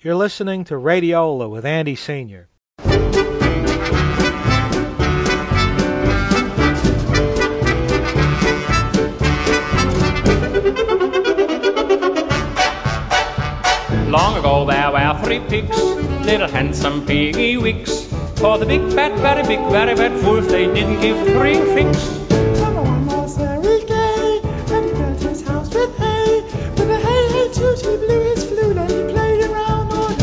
You're listening to Radiola with Andy Sr. Long ago there were 3 pigs, little handsome piggy wigs. For the big fat, very big, very bad wolf, they didn't give 3 figs. Number 1 was very gay, and he built his house with hay. With a hey hey toot he blew his flute and he played around all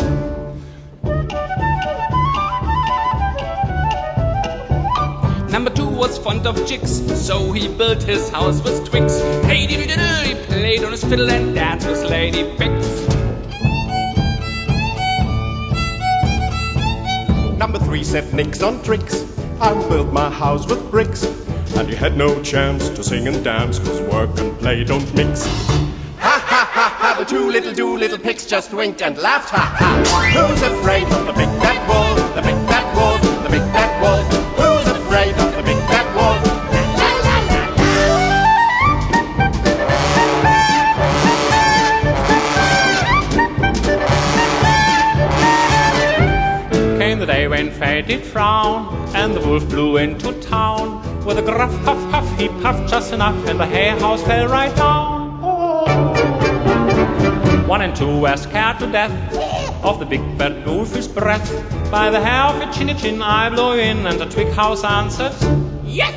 day. Number 2 was fond of chicks, so he built his house with twigs. Hey dee dee dee dee, he played on his fiddle and danced with Lady Pigs. Number 3 said nix on tricks, I will build my house with bricks. And he had no chance to sing and dance, 'cause work and play don't mix. Ha ha ha ha, the two little pigs just winked and laughed, ha ha. Who's afraid of the big bad wolf, the big bad wolf, the big bad wolf? Who's afraid of the big bad wolf? La la la la la. Came the day when fate did frown, and the wolf flew into town. With a gruff puff puff, he puffed just enough, and the hay house fell right down. 1 and 2 were scared to death of the big bad wolf's breath. By the hair of your chinny chin I blow in, and the twig house answered, yes!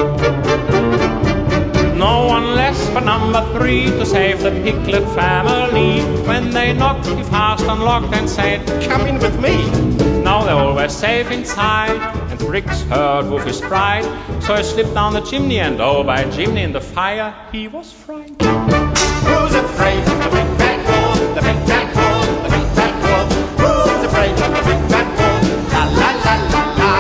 No one less but number 3 to save the piglet family. When they knocked, he fast unlocked and said, come in with me. Now they're always safe inside, and Briggs heard Wolf's pride. So he slipped down the chimney, and oh, by Jiminy, in the fire he was fried. Who's afraid of the big bad wolf, the big bad wolf, the big bad wolf? Who's afraid of the big bad wolf? La la la la la.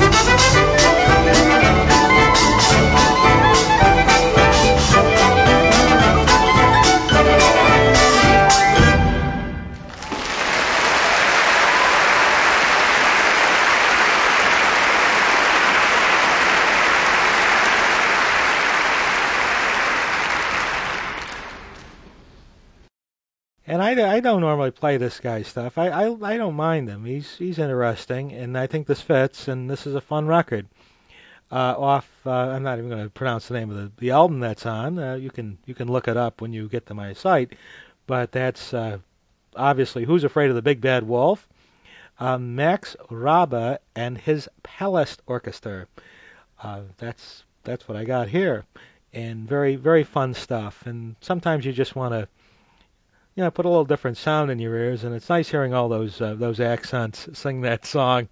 And I don't normally play this guy's stuff. I don't mind him. He's interesting, and I think this fits, and this is a fun record. I'm not even going to pronounce the name of the album that's on. You can look it up when you get to my site. But that's obviously Who's Afraid of the Big Bad Wolf? Max Rabe and his Palast Orchestra. That's what I got here, and very very fun stuff. And sometimes you just want to, put a little different sound in your ears, and it's nice hearing all those accents sing that song.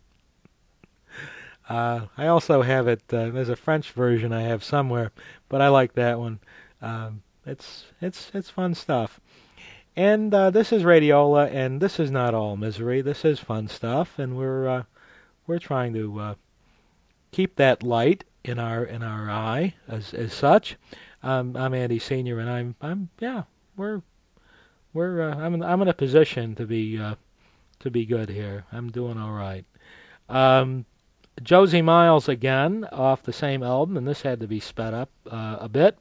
I also have it. There's a French version I have somewhere, but I like that one. It's fun stuff. And this is Radiola, and this is not all misery. This is fun stuff, and we're trying to keep that light in our eye as such. I'm Andy Senior, and I'm in a position to be good here. I'm doing all right. Josie Miles again off the same album, and this had to be sped up a bit.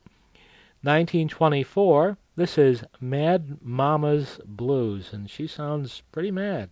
1924. This is Mad Mama's Blues, and she sounds pretty mad.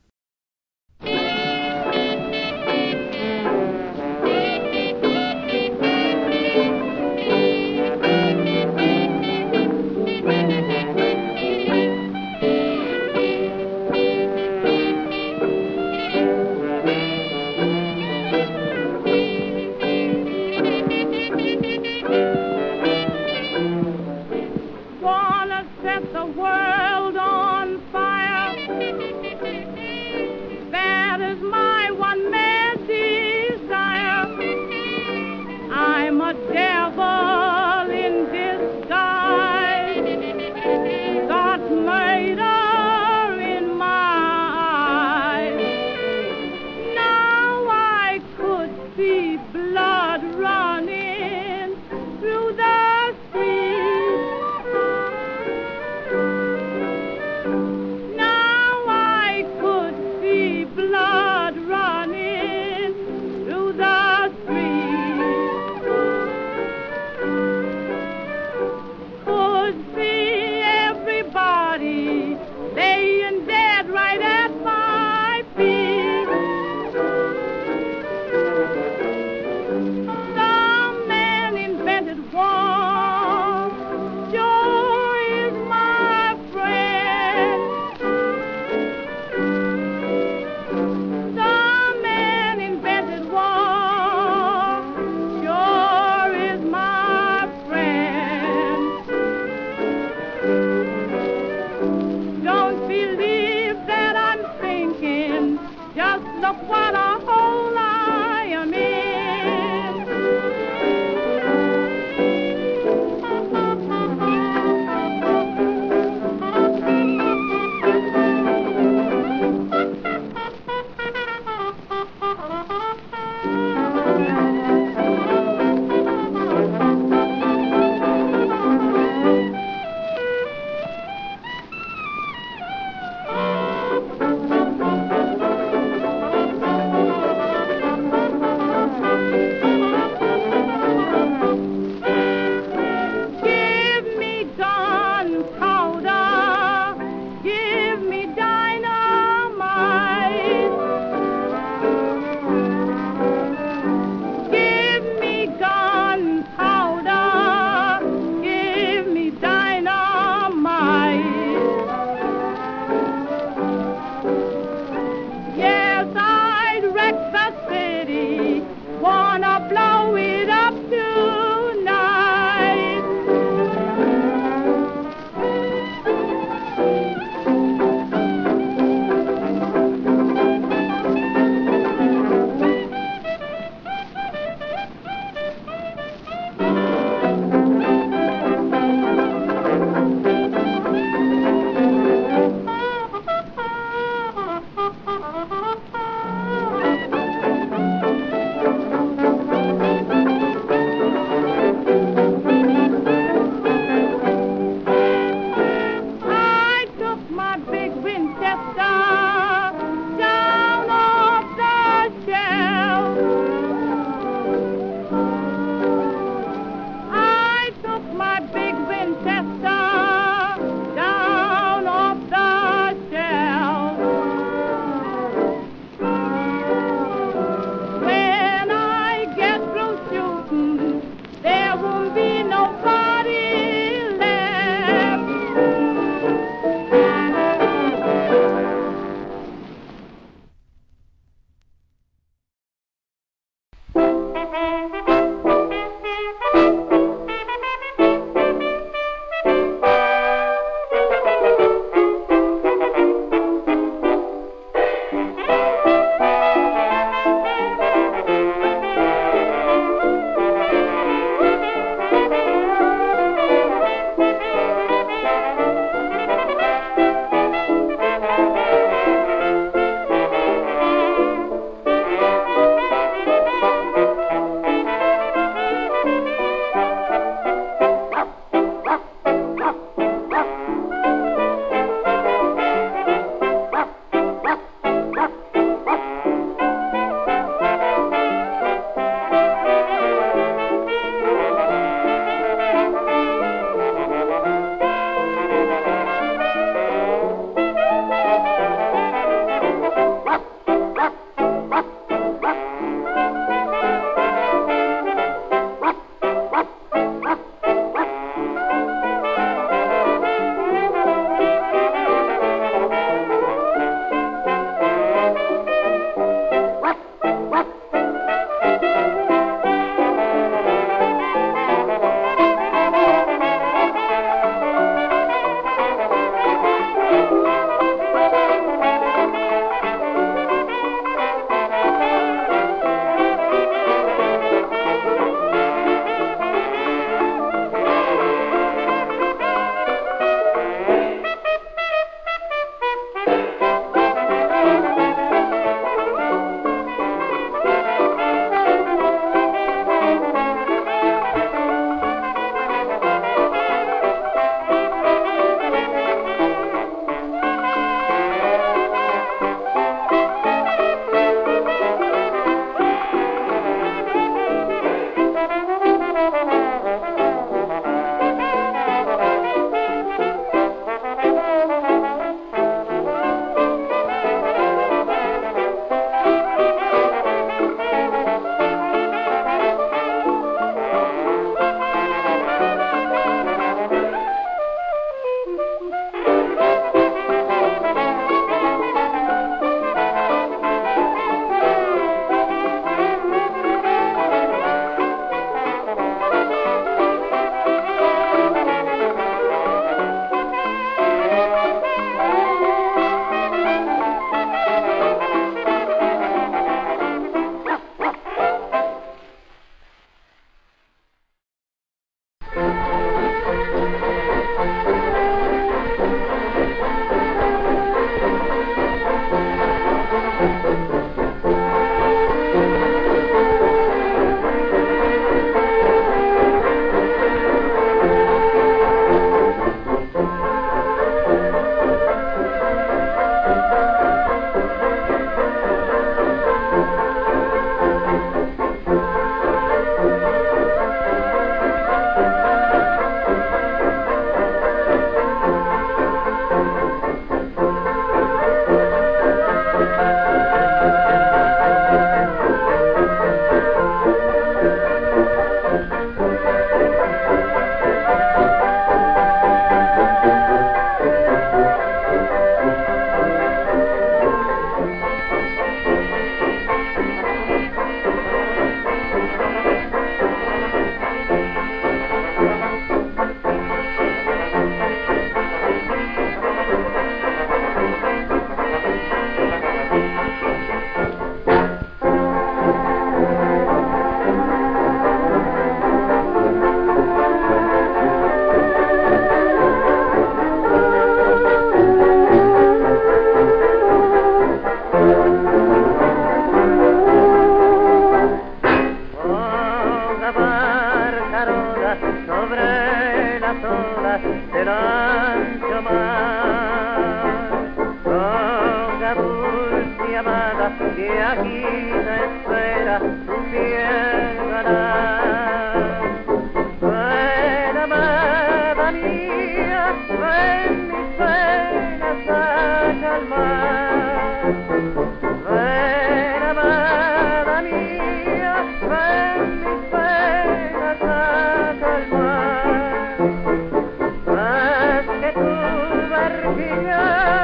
que aquí te espera tu fiel galán. Ven, amada mía, ven mis penas a calmar. Ven, amada mía, ven mis penas a calmar. Más que tu barquilla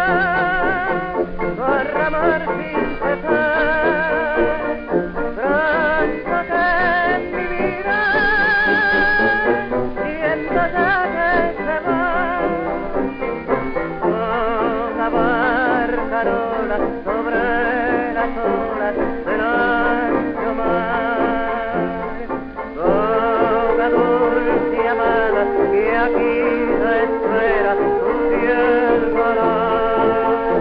derramar sin cesar, pronto que en mi vida siento ya que se va una barcarola sobre las olas del ancho mar. Toda dulce y amada que aquí te espera tu fiel galán.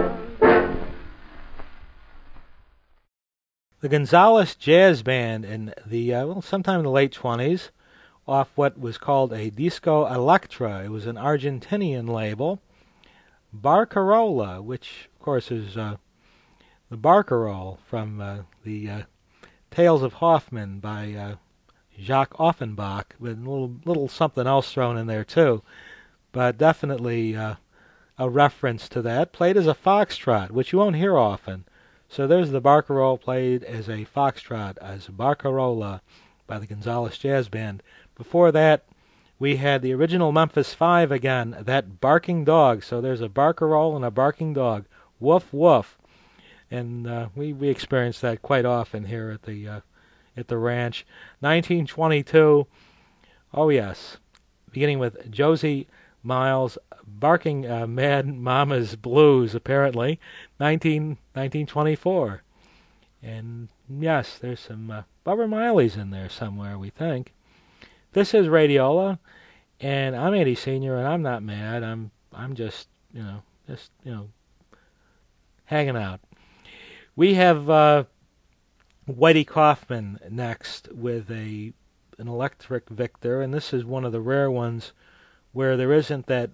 The Gonzales Jazz Band in the, sometime in the late 20s, off what was called a Disco Electra. It was an Argentinian label. Barcarola, which, of course, is the Barcarolle from the Tales of Hoffmann by Jacques Offenbach, with a little something else thrown in there, too. But definitely a reference to that. Played as a foxtrot, which you won't hear often. So there's the Barcarolle played as a foxtrot, as Barcarola by the Gonzales Jazz Band. Before that, we had the original Memphis Five again, that barking dog. So there's a Barcarolle and a barking dog. Woof, woof. And we experience that quite often here at the ranch. 1922, oh yes, beginning with Josie Miles barking Mad Mama's Blues, apparently, 1924. And yes, there's some Bubba Miley's in there somewhere, we think. This is Radiola, and I'm Eddie Senior, and I'm not mad. I'm just hanging out. We have Whitey Kaufman next with an electric Victor, and this is one of the rare ones where there isn't that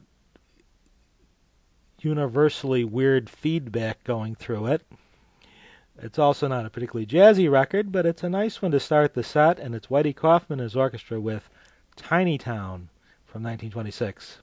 universally weird feedback going through it. It's also not a particularly jazzy record, but it's a nice one to start the set, and it's Whitey Kaufman and his orchestra with Tiny Town from 1926.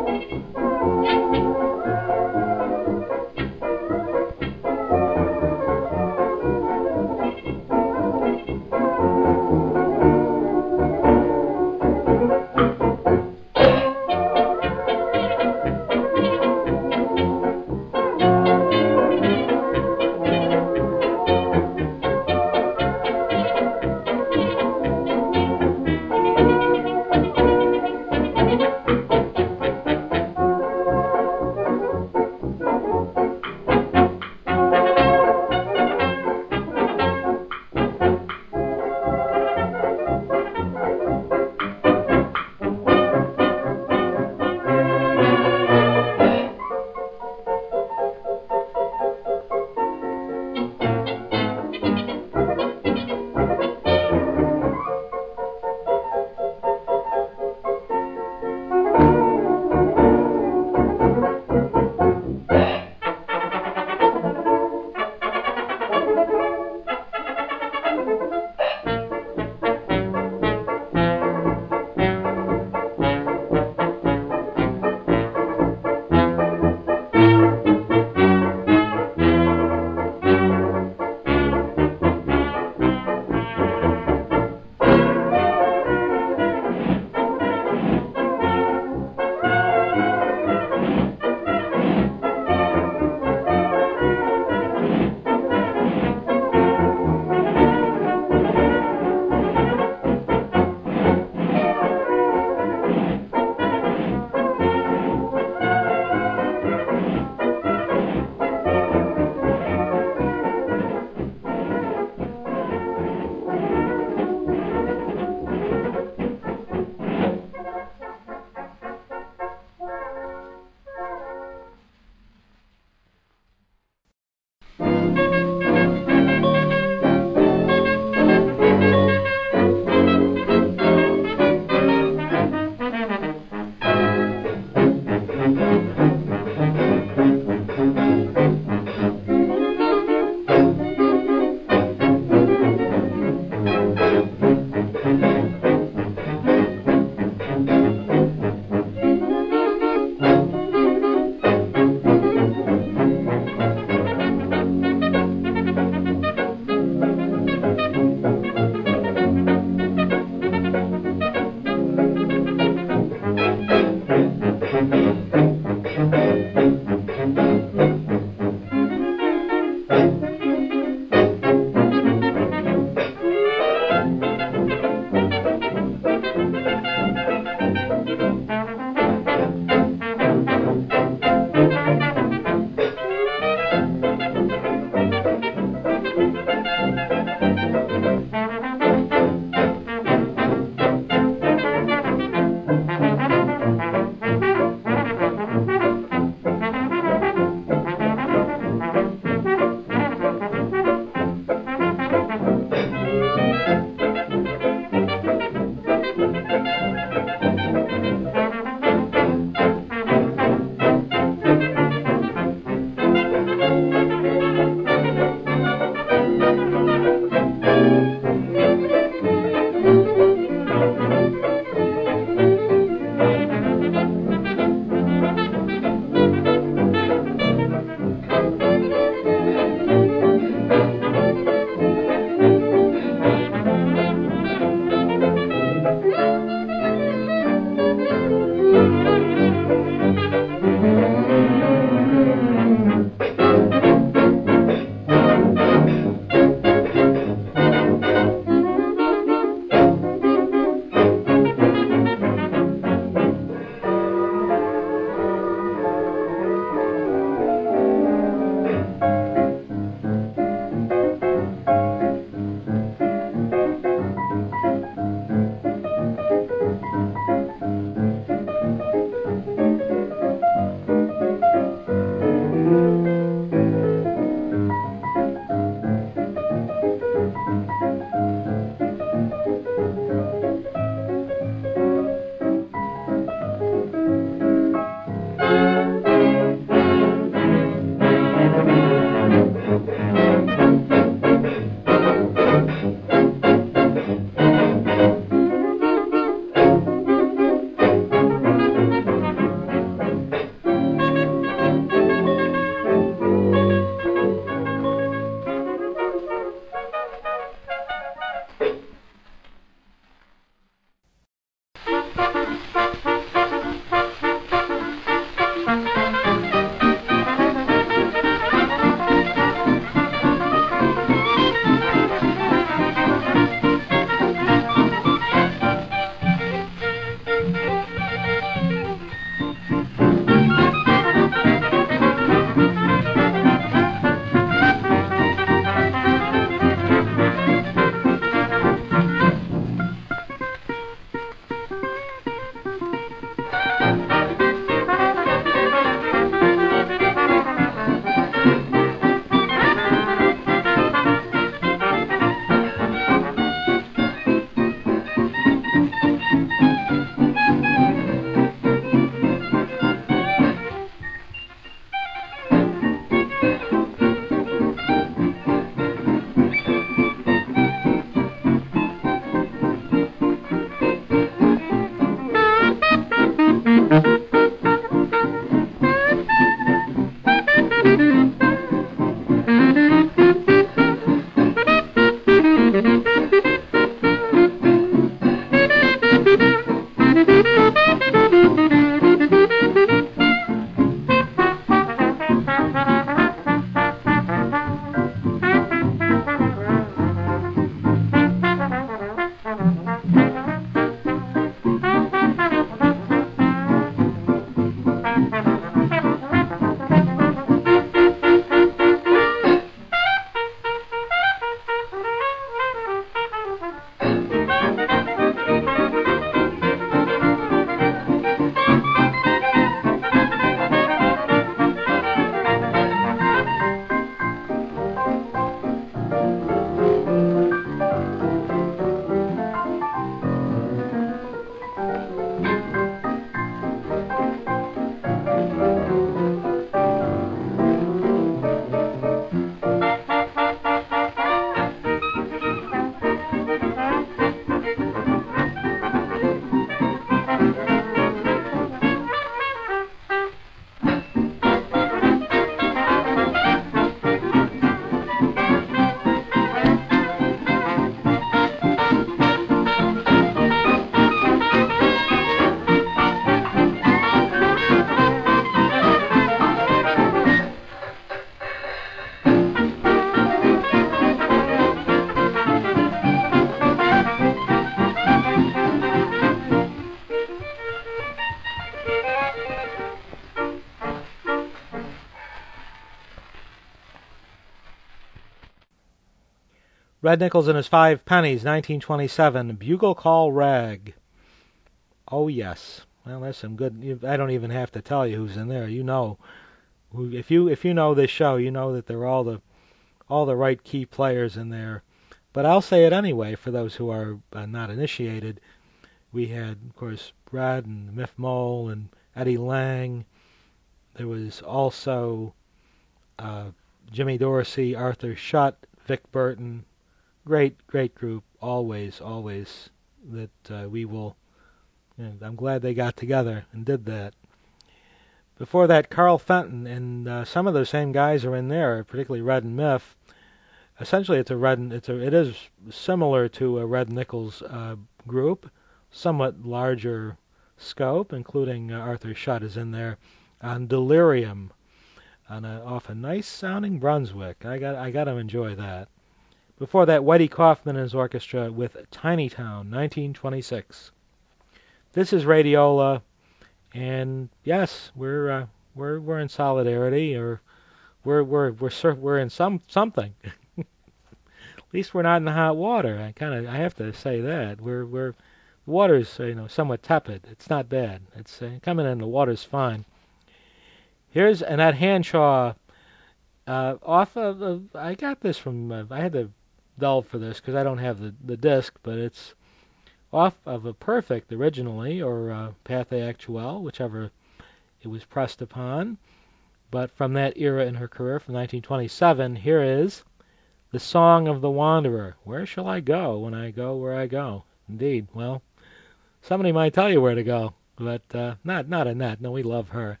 Red Nichols and his Five Pennies, 1927, Bugle Call Rag. Oh, yes. Well, there's some good... I don't even have to tell you who's in there. You know. If you know this show, you know that they're all the right key players in there. But I'll say it anyway for those who are not initiated. We had, of course, Red and Miff Mole and Eddie Lang. There was also Jimmy Dorsey, Arthur Schutt, Vic Burton. Great group. Always that we will... I'm glad they got together and did that. Before that, Carl Fenton, and some of those same guys are in there, particularly Red and Miff. Essentially, it is similar to a Red Nichols group, somewhat larger scope, including Arthur Schutt is in there on Delirium, off a nice sounding Brunswick. I got to enjoy that. Before that, Whitey Kaufman and his orchestra with Tiny Town, 1926. This is Radiola, and yes, we're in solidarity, or we're in something. At least we're not in the hot water. I have to say that the water's somewhat tepid. It's not bad. It's coming in. The water's fine. Here's Annette Hanshaw off of I got this from I had to delve for this because I don't have the disc, but it's off of a Perfect originally, or Pathé Actuelle, whichever it was pressed upon. But from that era in her career, from 1927, here is The Song of the Wanderer. Where shall I go when I go where I go? Indeed. Well, somebody might tell you where to go, but not Annette. No, we love her.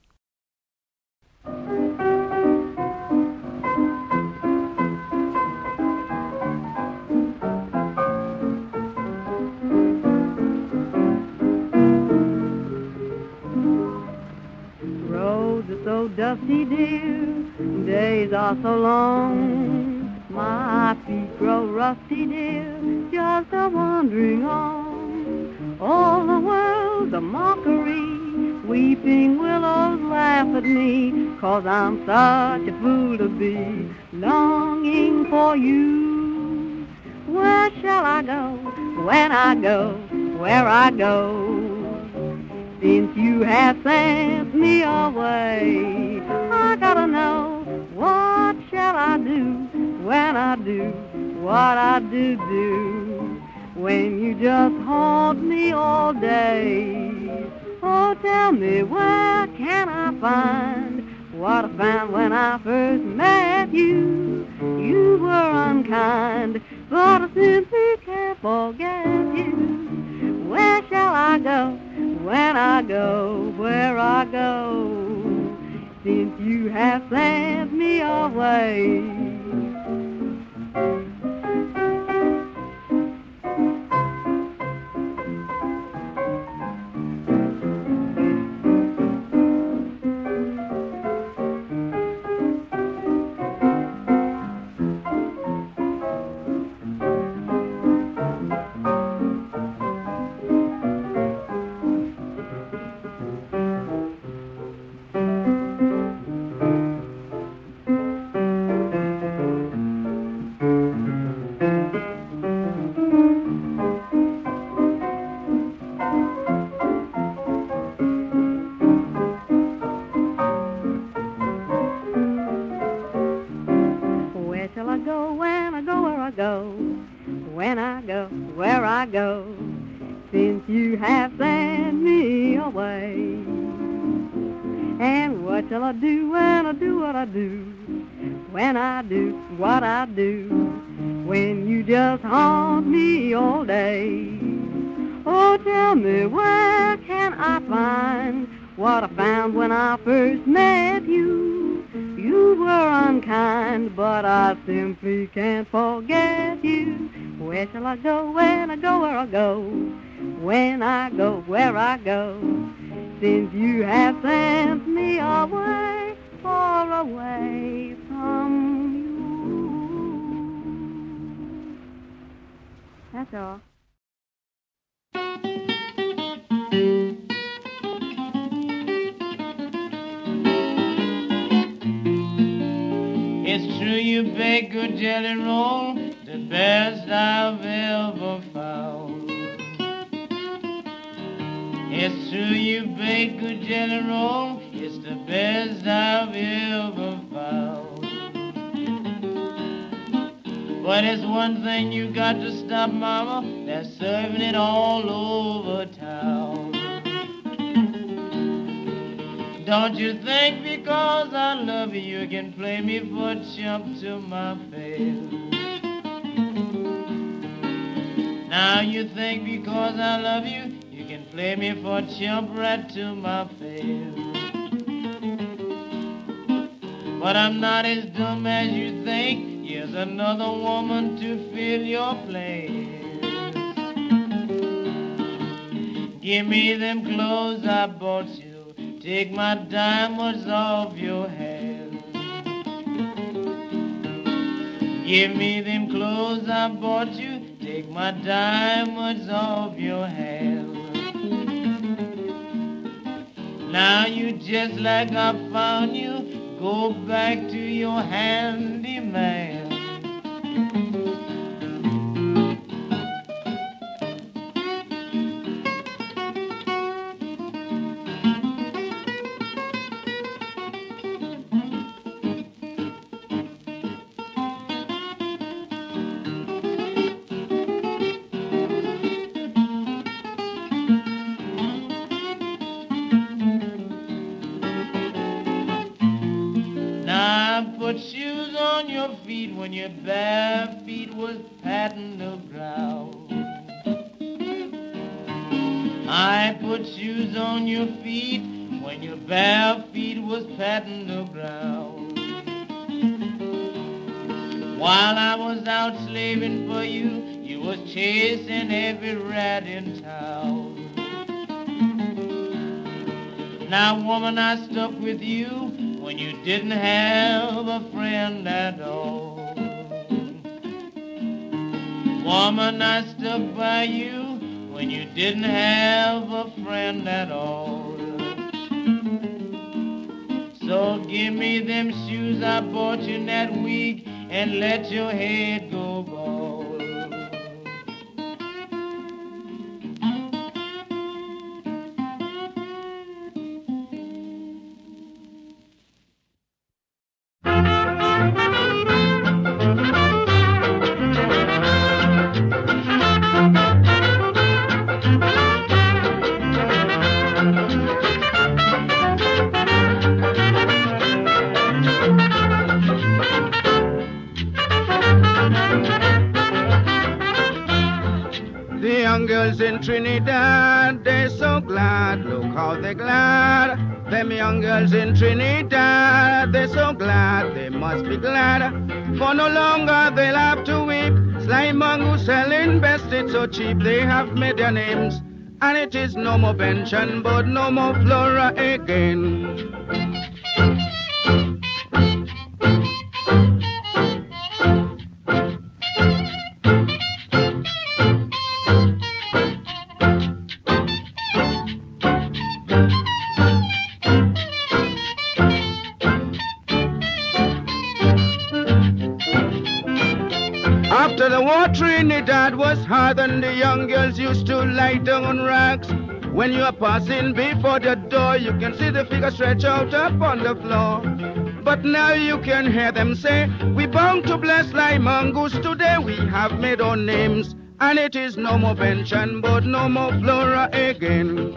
Roads are so dusty, dear, days are so long. My feet grow rusty, dear, just a wandering on. All the world's a mockery, weeping willows laugh at me, 'cause I'm such a fool to be longing for you. Where shall I go when I go where I go? Since you have sent me away, I gotta know, what shall I do when I do what I do, when you just haunt me all day? Oh, tell me, where can I find what I found when I first met you? You were unkind, but I simply can't forget you. Where shall I go when I go where I go? Since you have sent me away. What I do when you just haunt me all day. Oh, tell me, where can I find what I found when I first met you? You were unkind, but I simply can't forget you. Where shall I go when I go where I go? When I go where I go? Since you have sent me away, far away from you. That's all. It's true you bake good jelly roll, the best I've ever found. It's true you bake good jelly roll, it's the best I've ever found. But it's one thing you got to stop, mama, they're serving it all over town. Don't you think because I love you, you can play me for a chump to my face? Now you think because I love you, you can play me for a chump right to my face. But I'm not as dumb as you think, here's another woman to fill your place. Give me them clothes I bought you, take my diamonds off your head. Give me them clothes I bought you, take my diamonds off your head. Now you just like I found you, go back to your handyman. Put shoes on your feet when your bare feet was patting the ground. I put shoes on your feet when your bare feet was patting the ground. While I was out slaving for you, you was chasing every rat in town. Now, woman, I stuck with you when you didn't have a friend at all. Woman, I stuck by you when you didn't have a friend at all. So give me them shoes I bought you that week and let your head go bald. Girls in Trinidad, they're so glad, look how they're glad. Them young girls in Trinidad, they're so glad, they must be glad. For no longer they'll have to weep. Sly Mongoose selling best, it's so cheap, they have made their names. And it is no more pension, but no more Flora again. After the war, Trinidad was hard and the young girls used to lie down on racks. When you are passing before the door, you can see the figure stretch out upon the floor. But now you can hear them say, we bound to bless Sly Mongoose today, we have made our names. And it is no more pension, but no more Flora again.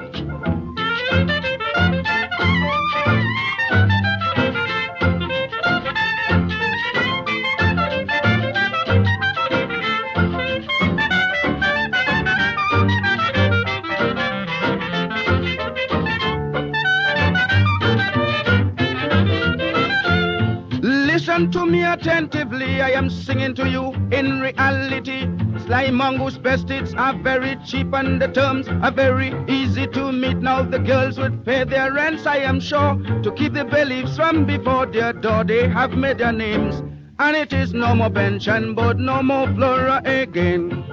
Listen to me attentively, I am singing to you in reality. Sly Mongoose best hits are very cheap and the terms are very easy to meet. Now the girls would pay their rents, I am sure, to keep the bailiffs from before their door. They have made their names, and it is no more pension, but no more Flora again.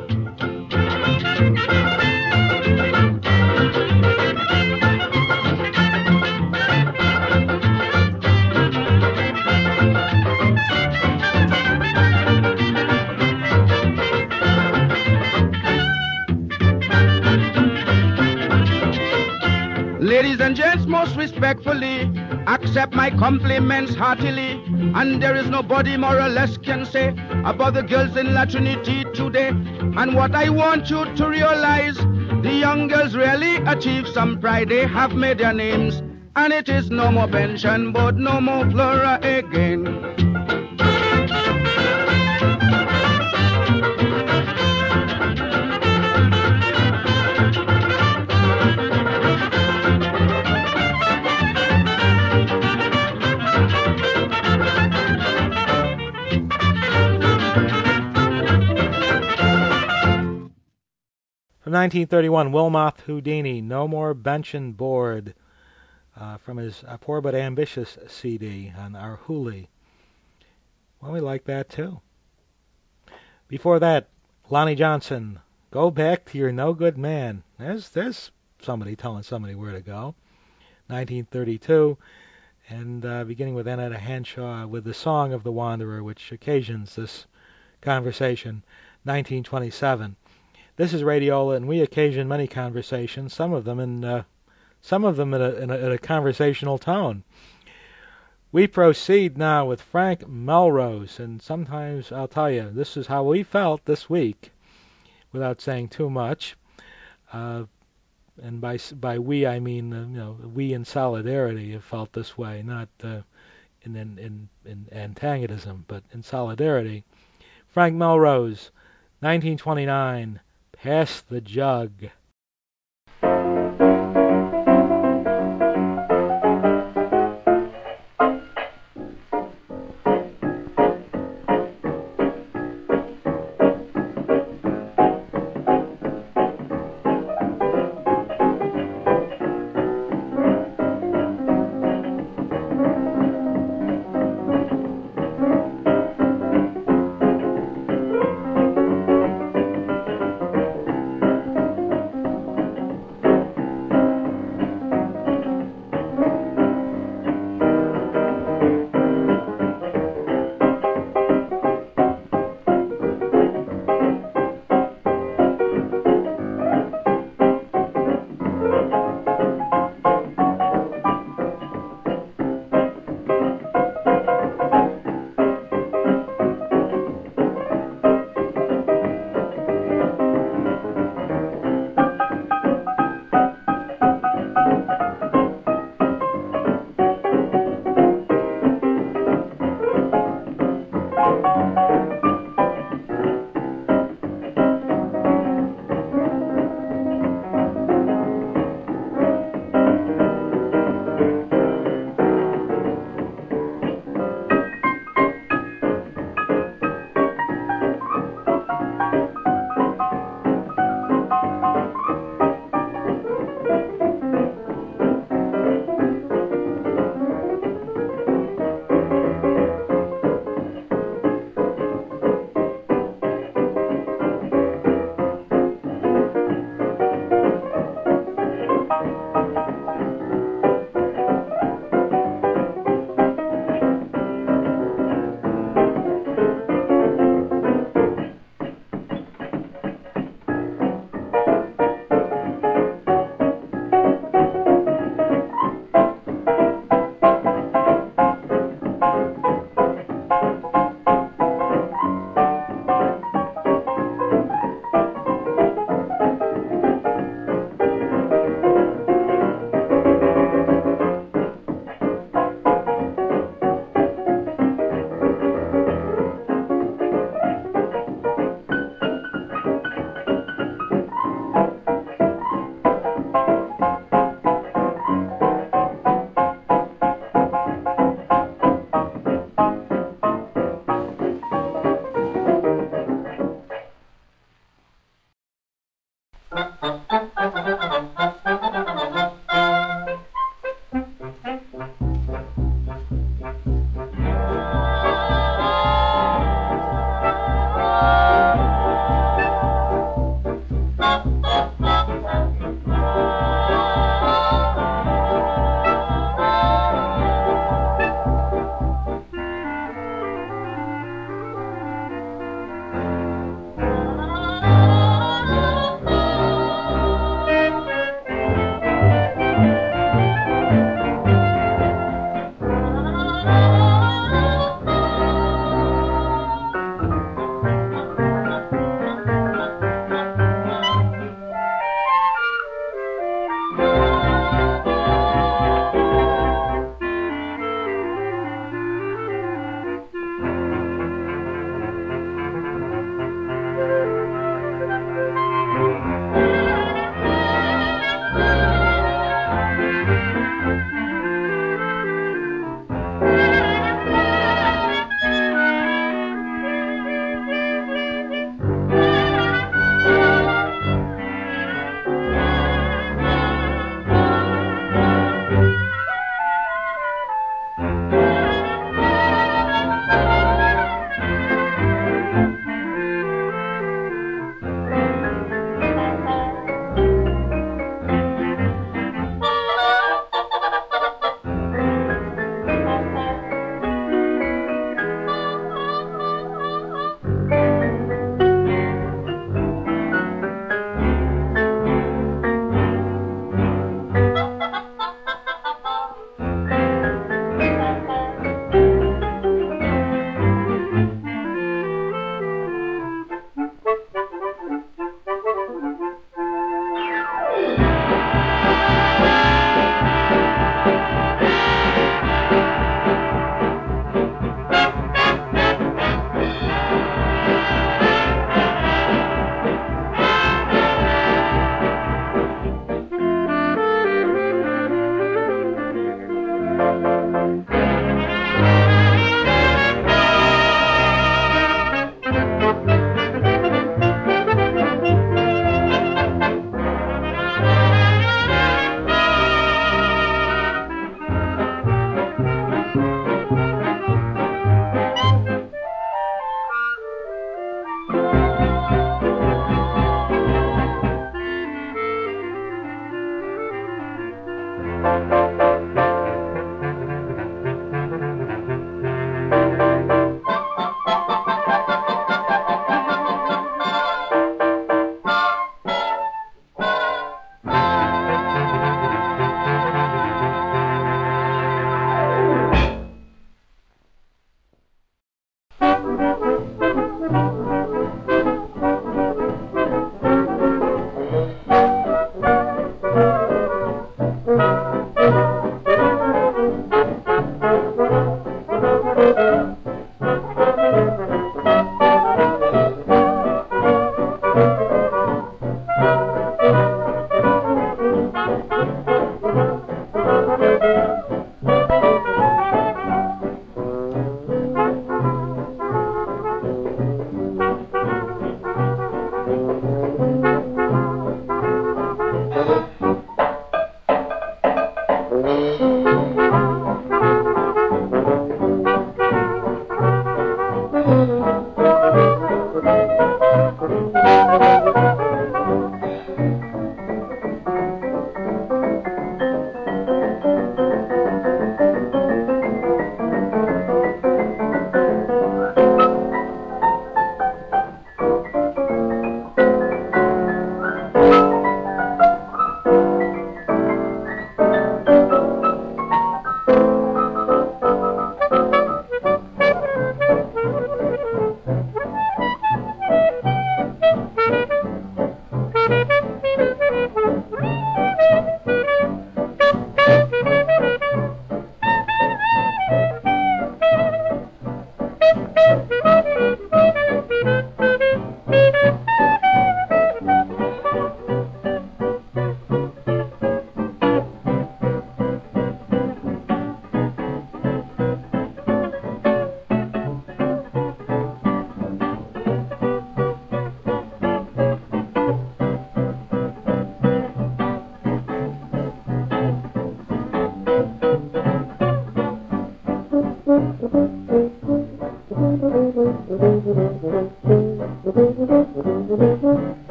most respectfully accept my compliments heartily. And there is nobody more or less can say about the girls in La Trinity today. And what I want you to realize, the young girls really achieve some pride. They have made their names, and it is no more pension, but no more Flora again. From 1931, Wilmoth Houdini, No More Bench and Board, from his Poor But Ambitious CD on our Hooli. Well, we like that too. Before that, Lonnie Johnson, Go Back to Your No Good Man. There's somebody telling somebody where to go. 1932, and beginning with Annetta Hanshaw with the Song of the Wanderer, which occasions this conversation, 1927. This is Radiola, and we occasion many conversations, some of them in a conversational tone. We proceed now with Frank Melrose, and sometimes I'll tell you, this is how we felt this week, without saying too much. And by we I mean we in solidarity have felt this way, not in antagonism, but in solidarity. Frank Melrose, 1929. Pass the Jug.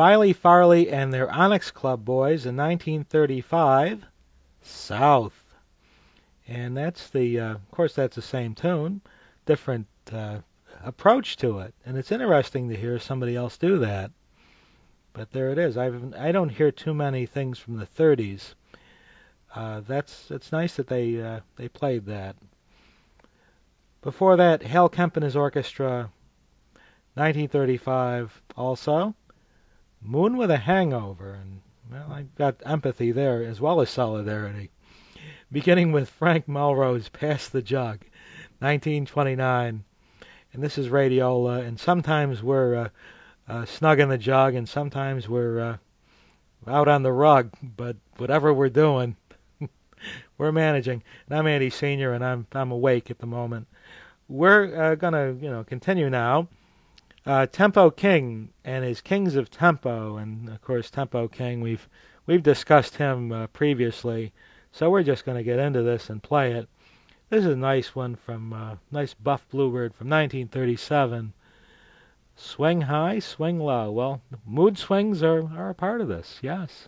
Riley Farley and their Onyx Club Boys in 1935, South. And that's of course that's the same tune, different approach to it. And it's interesting to hear somebody else do that. But there it is. I don't hear too many things from the 30s. It's nice that they played that. Before that, Hal Kemp and his orchestra, 1935 also. Moon with a Hangover, and well, I got empathy there as well as solidarity. Beginning with Frank Melrose, Pass the Jug, 1929. And this is Radiola, and sometimes we're snug in the jug, and sometimes we're out on the rug, but whatever we're doing, we're managing. And I'm Andy Sr., and I'm awake at the moment. We're gonna continue now. Tempo King and his Kings of Tempo, and of course Tempo King, we've discussed him previously, so we're just going to get into this and play it. This is a nice one from nice Buff Bluebird from 1937. Swing high, swing low. Well, mood swings are a part of this, yes.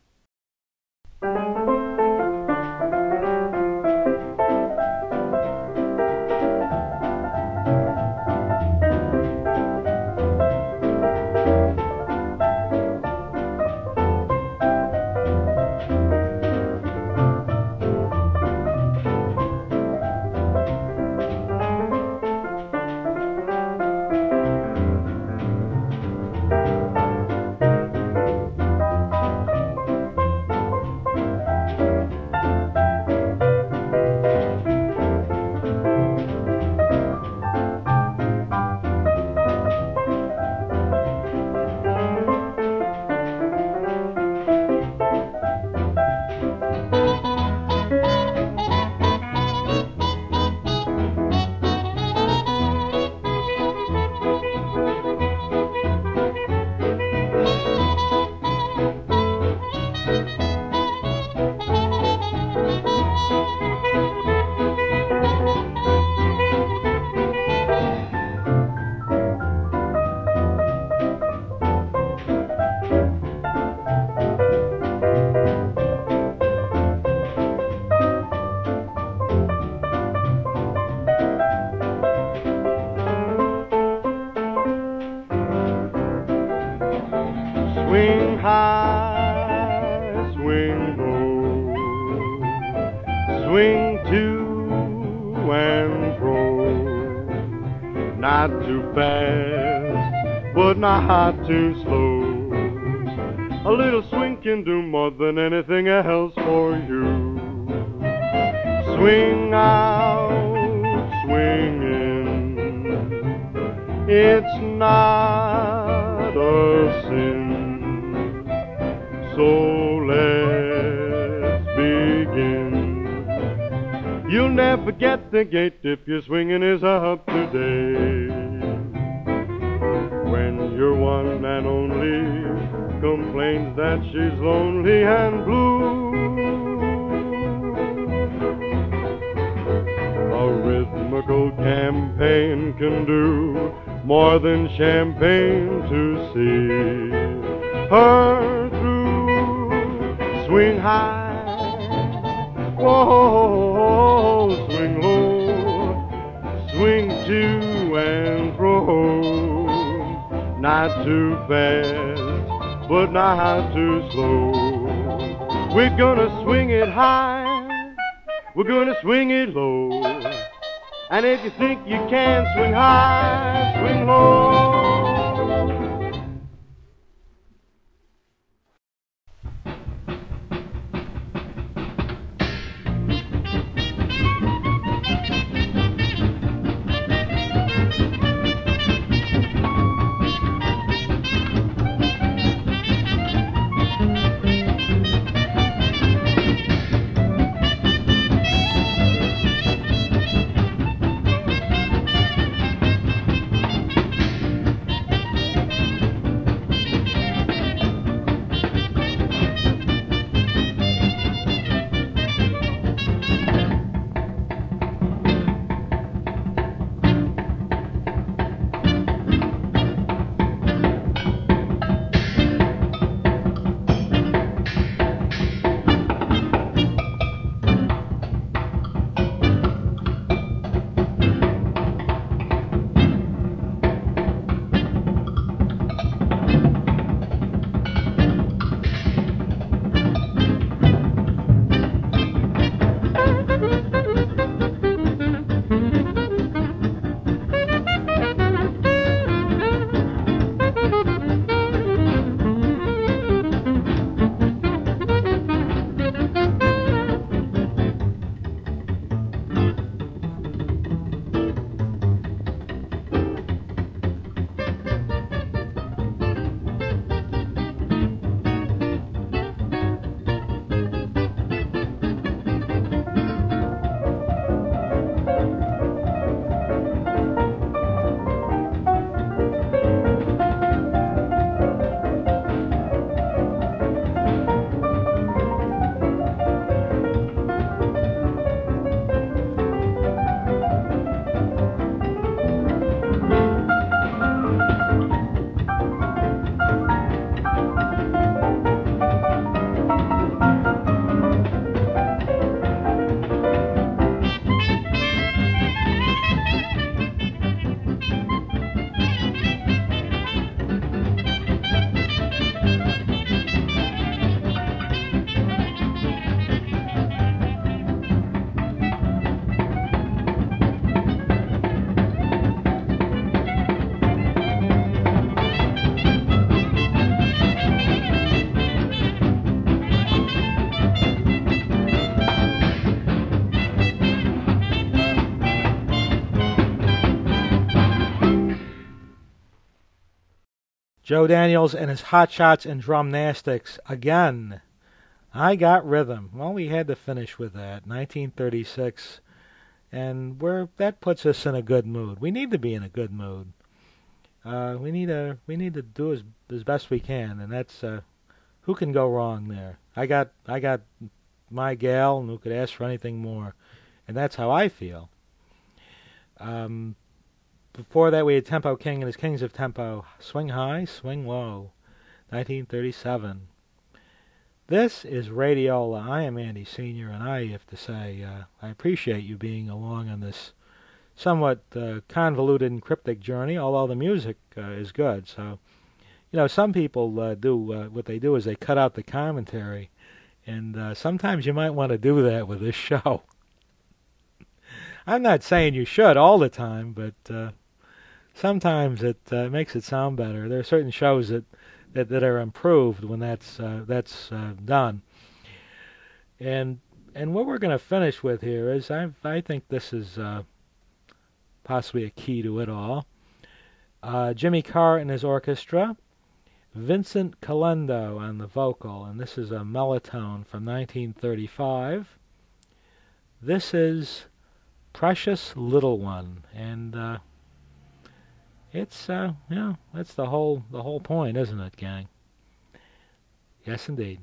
Swing high, swing low, swing to and fro. Not too fast, but not too slow. A little swing can do more than anything else for you. Swing out, swing in. It's not a sin. So let's begin. You'll never get the gate if your swinging is up today. When your one and only complains that she's lonely and blue, a rhythmical campaign can do more than champagne to see her through. Swing high, whoa, swing low, swing to and fro. Not too fast, but not too slow. We're gonna swing it high, we're gonna swing it low. And if you think you can swing high, swing low. Joe Daniels and his Hot Shots and Drumnastics again. I Got Rhythm. Well, we had to finish with that. 1936. And that puts us in a good mood. We need to be in a good mood. We need to do as best we can, and that's who can go wrong there. I got my gal, and who could ask for anything more, and that's how I feel. Before that, we had Tempo King and his Kings of Tempo. Swing High, Swing Low, 1937. This is Radiola. I am Andy Sr., and I have to say I appreciate you being along on this somewhat convoluted and cryptic journey, although the music is good. So, some people do what they do is they cut out the commentary, and sometimes you might want to do that with this show. I'm not saying you should all the time, but sometimes it makes it sound better. There are certain shows that are improved when that's done. And what we're going to finish with here is I think this is possibly a key to it all. Jimmy Carr and his orchestra, Vincent Calendo on the vocal, and this is a Mellotone from 1935. This is Precious Little One, and it's that's the whole point, isn't it, gang? Yes, indeed.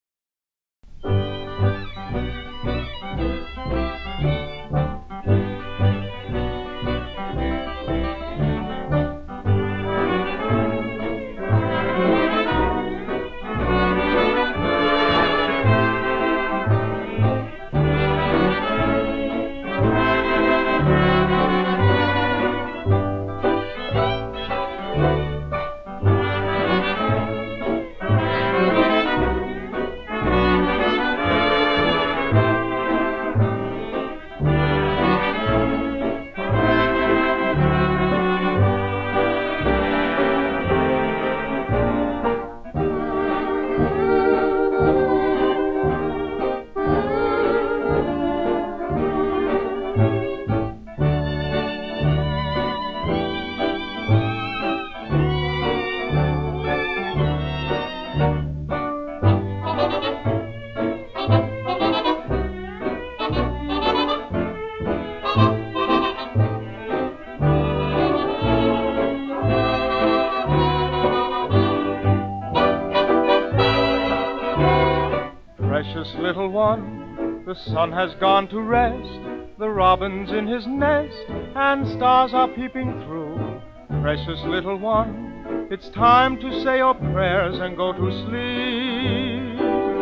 Little one, the sun has gone to rest, the robin's in his nest, and stars are peeping through. Precious little one, it's time to say your prayers and go to sleep.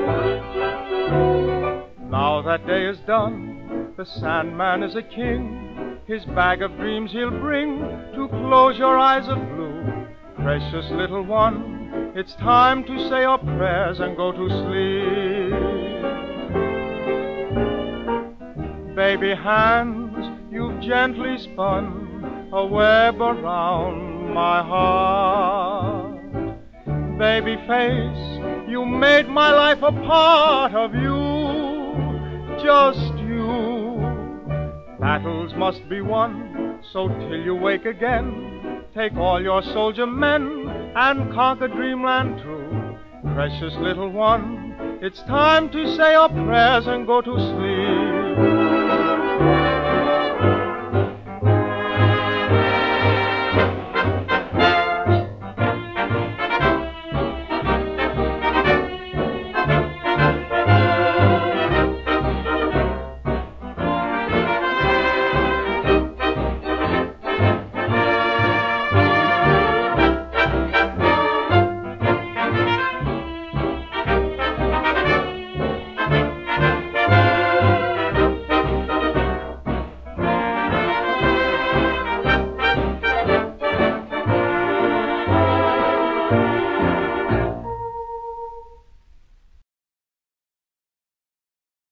Now that day is done, the Sandman is a king, his bag of dreams he'll bring to close your eyes of blue. Precious little one, it's time to say your prayers and go to sleep. Baby hands, you've gently spun a web around my heart. Baby face, you made my life a part of you, just you. Battles must be won, so till you wake again, take all your soldier men and conquer dreamland true. Precious little one, it's time to say your prayers and go to sleep.